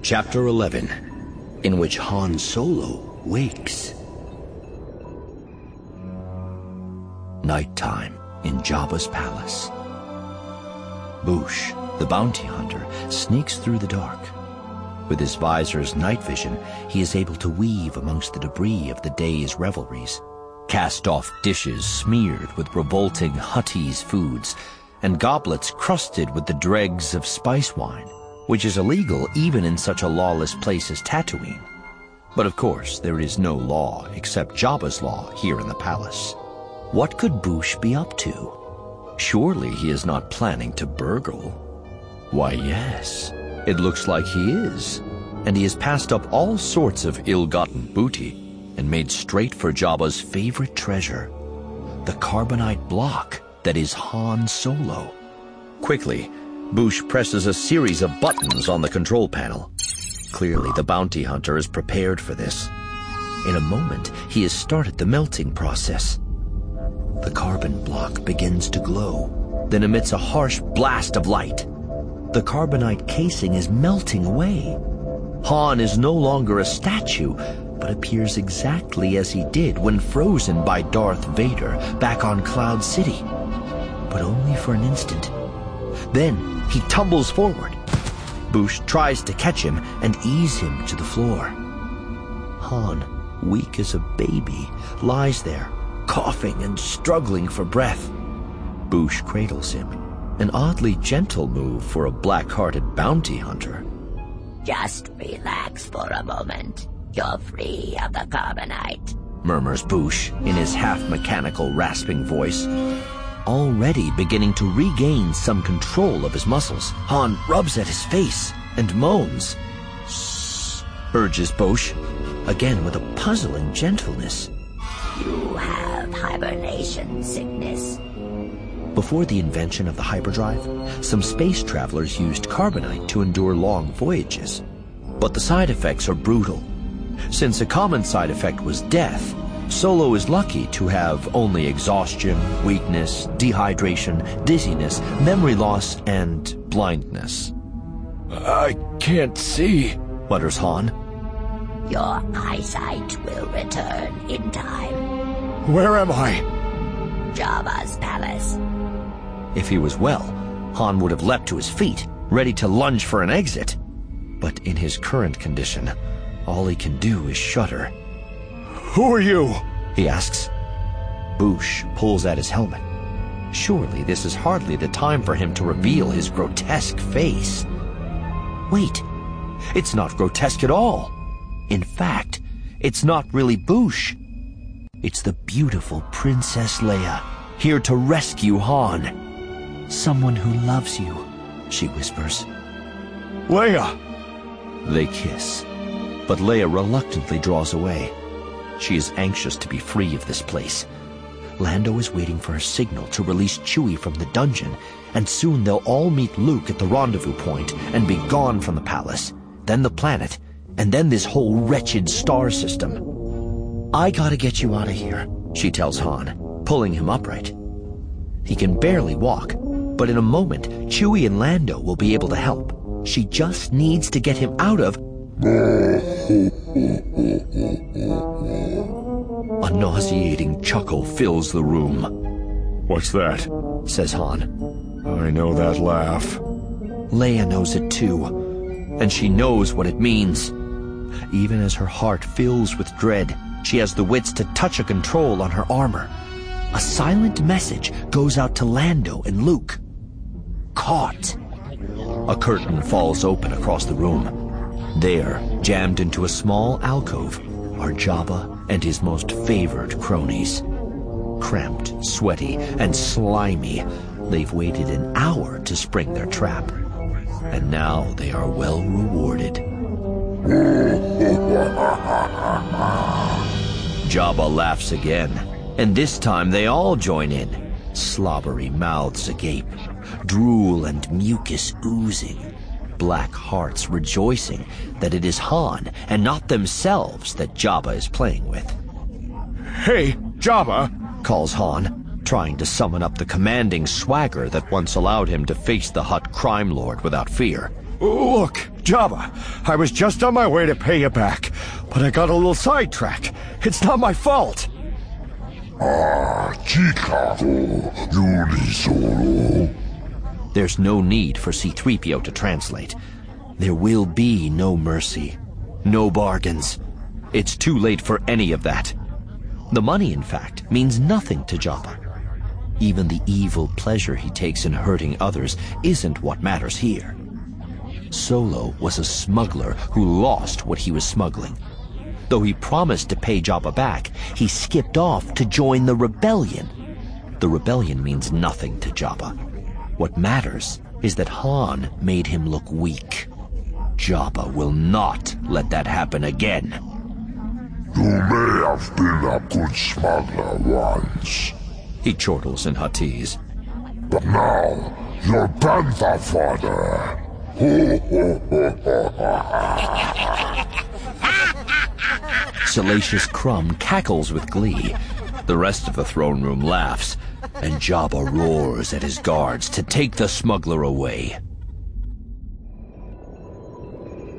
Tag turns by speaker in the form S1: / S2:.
S1: Chapter 11, in which Han Solo wakes. Nighttime in Jabba's palace. Boushh, the bounty hunter, sneaks through the dark. With his visor's night vision, he is able to weave amongst the debris of the day's revelries, cast off dishes smeared with revolting Huttese foods, and goblets crusted with the dregs of spice wine, which is illegal even in such a lawless place as Tatooine. But of course, there is no law except Jabba's law here in the palace. What could Boushh be up to? Surely he is not planning to burgle. Why, yes, it looks like he is, and he has passed up all sorts of ill-gotten booty and made straight for Jabba's favorite treasure, the carbonite block that is Han Solo. Quickly, Boushh presses a series of buttons on the control panel. Clearly, the bounty hunter is prepared for this. In a moment, he has started the melting process. The carbon block begins to glow, then emits a harsh blast of light. The carbonite casing is melting away. Han is no longer a statue, but appears exactly as he did when frozen by Darth Vader back on Cloud City. But only for an instant. Then he tumbles forward. Boushh tries to catch him and ease him to the floor. Han, weak as a baby, lies there, coughing and struggling for breath. Boushh cradles him, an oddly gentle move for a black-hearted bounty hunter.
S2: Just relax for a moment. You're free of the carbonite,
S1: murmurs Boushh in his half-mechanical, rasping voice. Already beginning to regain some control of his muscles, Han rubs at his face and moans. "Shh," urges Boushh, again with a puzzling gentleness.
S2: You have hibernation sickness.
S1: Before the invention of the hyperdrive, some space travelers used carbonite to endure long voyages. But the side effects are brutal. Since a common side effect was death, Solo is lucky to have only exhaustion, weakness, dehydration, dizziness, memory loss, and blindness.
S3: I can't see,
S1: mutters Han.
S2: Your eyesight will return in time.
S3: Where am I?
S2: Jabba's palace.
S1: If he was well, Han would have leapt to his feet, ready to lunge for an exit. But in his current condition, all he can do is shudder.
S3: Who are you?
S1: He asks. Boushh pulls at his helmet. Surely this is hardly the time for him to reveal his grotesque face. Wait, it's not grotesque at all. In fact, it's not really Boushh. It's the beautiful Princess Leia, here to rescue Han. Someone who loves you, she whispers.
S3: Leia!
S1: They kiss, but Leia reluctantly draws away. She is anxious to be free of this place. Lando is waiting for her signal to release Chewie from the dungeon, and soon they'll all meet Luke at the rendezvous point and be gone from the palace, then the planet, and then this whole wretched star system. I gotta get you out of here, she tells Han, pulling him upright. He can barely walk, but in a moment, Chewie and Lando will be able to help. She just needs to get him out of... A nauseating chuckle fills the room.
S3: What's that?
S1: Says Han.
S3: I know that laugh.
S1: Leia knows it too, and she knows what it means. Even as her heart fills with dread, she has the wits to touch a control on her armor. A silent message goes out to Lando and Luke. Caught. A curtain falls open across the room. There, jammed into a small alcove, are Jabba and his most favored cronies. Cramped, sweaty, and slimy, they've waited an hour to spring their trap. And now they are well rewarded. Jabba laughs again, and this time they all join in. Slobbery mouths agape, drool and mucus oozing, black hearts rejoicing that it is Han and not themselves that Jabba is playing with.
S3: Hey, Jabba,
S1: calls Han, trying to summon up the commanding swagger that once allowed him to face the Hutt crime lord without fear.
S3: Look, Jabba, I was just on my way to pay you back, but I got a little sidetracked. It's not my fault.
S4: Chicago, Unisolo.
S1: There's no need for C-3PO to translate. There will be no mercy, no bargains. It's too late for any of that. The money, in fact, means nothing to Jabba. Even the evil pleasure he takes in hurting others isn't what matters here. Solo was a smuggler who lost what he was smuggling. Though he promised to pay Jabba back, he skipped off to join the rebellion. The rebellion means nothing to Jabba. What matters is that Han made him look weak. Jabba will not let that happen again.
S4: You may have been a good smuggler once,
S1: He chortles in Huttese.
S4: but now you're Bantha fodder. Ho, ho, ho, ho, ho.
S1: Salacious Crumb cackles with glee. The rest of the throne room laughs, and Jabba roars at his guards to take the smuggler away.